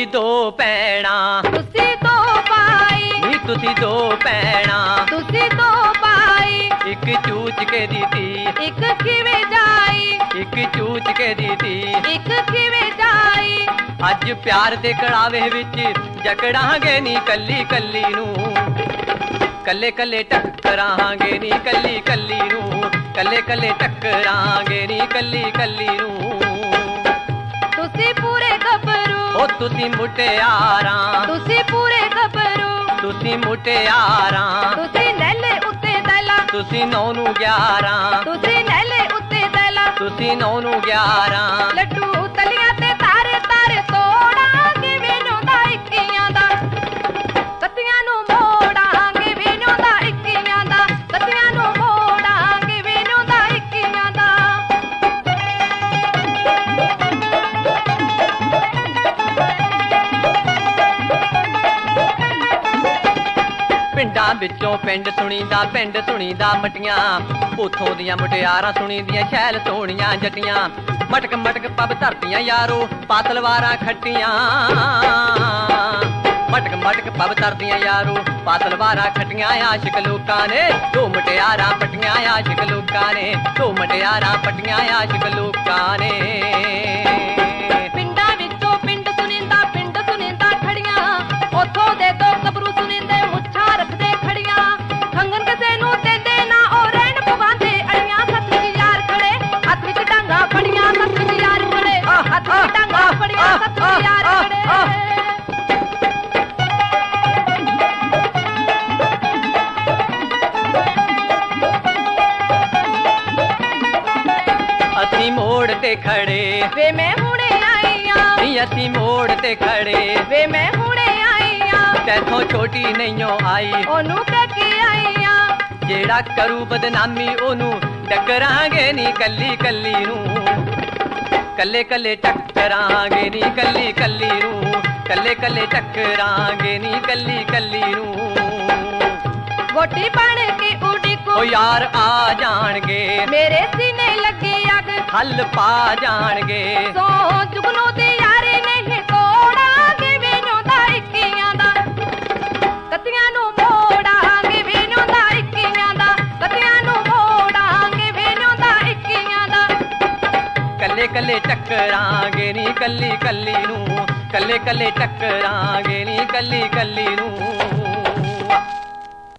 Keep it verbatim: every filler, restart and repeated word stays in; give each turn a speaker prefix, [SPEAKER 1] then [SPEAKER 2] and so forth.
[SPEAKER 1] ਤੁਸੀਂ ਦੋ ਭੈਣਾਂ
[SPEAKER 2] ਤੁਸੀਂ ਦੋ ਭਾਈ
[SPEAKER 1] ਨੀ ਤੁਸੀਂ ਦੋ ਭੈਣਾਂ
[SPEAKER 2] ਤੁਸੀਂ ਦੋ ਭਾਈ
[SPEAKER 1] ਇੱਕ ਚੂਚ ਕੇ ਦੀ ਧੀ
[SPEAKER 2] ਇੱਕ ਕਿਵੇਂ ਜਾਈ
[SPEAKER 1] ਇੱਕ ਚੂਚ ਕੇ ਦੀ ਧੀ
[SPEAKER 2] ਇੱਕ ਕਿਵੇਂ ਜਾਈ
[SPEAKER 1] ਅੱਜ ਪਿਆਰ ਦੇ ਕੜਾਵੇ ਵਿੱਚ ਜਕੜਾਂਗੇ ਨੀ ਕੱਲੀ ਕੱਲੀ ਨੂੰ ਕੱਲੇ ਕੱਲੇ ਟੱਕਰਾਂਗੇ ਨੀ ਕੱਲੀ ਕੱਲੀ ਨੂੰ ਕੱਲੇ ਕੱਲੇ ਟੱਕਰਾਂਗੇ ਨੀ ਕੱਲੀ ਕੱਲੀ ਨੂੰ
[SPEAKER 2] ਤੁਸੀਂ ਪੂਰੇ ਗੱਭਰੂ
[SPEAKER 1] ਓ ਤੁਸੀਂ ਮੁਟਿਆਰਾਂ
[SPEAKER 2] ਤੁਸੀਂ ਪੂਰੇ ਗੱਭਰੂ
[SPEAKER 1] ਤੁਸੀਂ ਮੁਟਿਆਰਾਂ
[SPEAKER 2] ਤੁਸੀਂ ਨੈਲੇ ਉੱਤੇ ਦਲਾ
[SPEAKER 1] ਤੁਸੀਂ ਨੌ ਨੂੰ ਗਿਆਰਾਂ
[SPEAKER 2] ਤੁਸੀਂ ਨੈਲੇ ਉੱਤੇ ਦਲਾ
[SPEAKER 1] ਤੁਸੀਂ ਨੌ ਨੂੰ ਗਿਆਰਾਂ
[SPEAKER 2] ਲੱਡੂ ਤਲੀਆਂ ਤੇ ਤਾਰੇ ਤਾਰੇ ਤੋੜਾਂਗੇ ਵੇਨੋਂ ਦਾ ਇੱਕੀਆਂ ਦਾ ਕੱਤੀਆਂ ਨੂੰ ਮੋੜਾਂਗੇ ਵੇਨੋਂ ਦਾ ਇੱਕੀਆਂ ਦਾ ਕੱਤੀਆਂ ਨੂੰ ਮੋੜਾਂਗੇ ਵੇਨੋਂ ਦਾ ਇੱਕੀਆਂ ਦਾ
[SPEAKER 1] ਪਿੰਡਾਂ ਵਿੱਚੋਂ ਪਿੰਡ ਸੁਣੀਦਾ ਪਿੰਡ ਸੁਣੀਦਾ ਮਟੀਆਂ ਉਥੋਂ ਦੀਆਂ ਮੁਟਿਆਰਾਂ ਸੁਣੀਦੀਆਂ ਸ਼ੈਲ ਸੋਹਣੀਆਂ ਜੱਟੀਆਂ ਮਟਕ ਮਟਕ ਪੱਬ ਧਰਤੀਆਂ ਯਾਰੋ ਪਾਤਲਵਾਰਾਂ ਖੱਟੀਆਂ ਮਟਕ ਮਟਕ ਪੱਬ ਧਰਤੀਆਂ ਯਾਰੋ ਪਾਤਲਵਾਰਾਂ ਖੱਟੀਆਂ ਆਸ਼ਿਕ ਲੋਕਾਂ ਨੇ ਦੋ ਮੁਟਿਆਰਾਂ ਪਟੀਆਂ ਆਸ਼ਿਕ ਲੋਕਾਂ ਨੇ ਦੋ ਮੁਟਿਆਰਾਂ ਪਟੀਆਂ ਆਸ਼ਿਕ ਲੋਕਾਂ ਨੇ
[SPEAKER 2] ਪਿੰਡਾਂ ਵਿੱਚੋਂ ਪਿੰਡ ਸੁਣੀਂਦਾ ਪਿੰਡ ਸੁਣੀਂਦਾ ਖੜੀਆਂ ਉਥੋਂ ਦੇ ਦੋ ਗੱਭਰੂ ਸੁਣੀਂਦੇ ਮੁੱਛਾਂ ਰੱਖਦੇ ਖੜੀਆਂ ਖੰਗਨ ਕਿਸੇ ਨੂੰ ਦਿੰਦੇ ਨਾ ਉਹ ਰਹਿਣ ਪਵਾਂਦੇ ਅੜੀਆਂ ਸੱਤ ਵਿੱਚ ਯਾਰ ਖੜੇ ਹੱਥ ਵਿੱਚ ਡਾਂਗਾ ਫੜੀਆਂ ਸੱਤ ਵਿੱਚ ਯਾਰ ਖੜੇ ਹੱਥ ਵਿੱਚ ਡਾਂਗਾ ਫੜੀਆਂ ਸੱਤ ਵਿੱਚ ਯਾਰ ਖੜੇ
[SPEAKER 1] ਅਸੀਂ ਮੋੜ ਤੇ ਖੜੇ
[SPEAKER 2] ਵੇ ਮੈਂ ਹੁਣੇ ਆਈ ਆਂ
[SPEAKER 1] ਨੀ ਅਸੀਂ ਮੋੜ ਤੇ ਖੜੇ
[SPEAKER 2] ਵੇ ਮੈਂ ਹੁਣੇ ਆਈ ਆਂ
[SPEAKER 1] ਤੈਥੋਂ ਛੋਟੀ ਨਹੀਂਓ ਆਈ
[SPEAKER 2] ਉਹਨੂੰ ਕਹਿ ਕੇ ਆਈ ਆਂ
[SPEAKER 1] ਜਿਹੜਾ ਕਰੂ ਬਦਨਾਮੀ ਉਹਨੂੰ ਟੱਕਰਾਂਗੇ ਨੀ ਕੱਲੀ ਕੱਲੀ ਨੂੰ ਕੱਲੇ ਕੱਲੇ ਟੱਕਰਾਂਗੇ ਨੀ ਕੱਲੀ ਕੱਲੀ ਨੂੰ ਕੱਲੇ ਕੱਲੇ ਟੱਕਰਾਂਗੇ ਨੀ ਕੱਲੀ ਕੱਲੀ ਨੂੰ
[SPEAKER 2] ਵੋਟੀ ਬਣ ਕੇ ਉਡੀਕੋ
[SPEAKER 1] ਓ ਯਾਰ ਆ ਜਾਣਗੇ
[SPEAKER 2] ਮੇਰੇ ਸੀਨੇ ਲੱਗੀ ਅੱਗ
[SPEAKER 1] ਹੱਲ ਪਾ ਜਾਣਗੇ
[SPEAKER 2] ਸੋ ਜੁਗਨੂ ਦੀ ਯਾਰੀ ਨਹੀਂ ਤੋੜਾਂਗੇ ਵੇਨੋਂ ਦਾ ਇੱਕੀਆਂ ਦਾ ਕੱਤੀਆਂ ਨੂੰ ਮੋੜਾਂਗੇ ਵੇਨੋਂ ਦਾ ਇੱਕੀਆਂ ਦਾ ਕੱਤੀਆਂ ਨੂੰ ਮੋੜਾਂਗੇ ਵੇਨੋਂ ਦਾ ਇੱਕੀਆਂ ਦਾ
[SPEAKER 1] ਕੱਲੇ ਕੱਲੇ ਟੱਕਰਾਂਗੇ ਨੀ ਕੱਲੀ ਕੱਲੀ ਨੂੰ ਕੱਲੇ ਕੱਲੇ ਟੱਕਰਾਂਗੇ ਨੀ ਕੱਲੀ ਕੱਲੀ ਨੂੰ